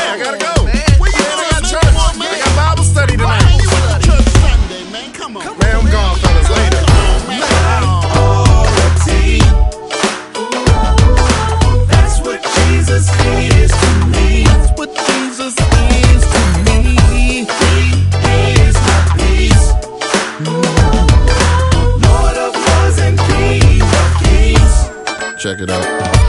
I gotta go. Where you going? I got church. I got Bible study tonight. Why you at church Sunday, man? Come on. Man, I'm gone, fellas. Later. That's what Jesus is to me. That's what Jesus is to me. He is my peace. Lord of lords and King of kings. Check it out.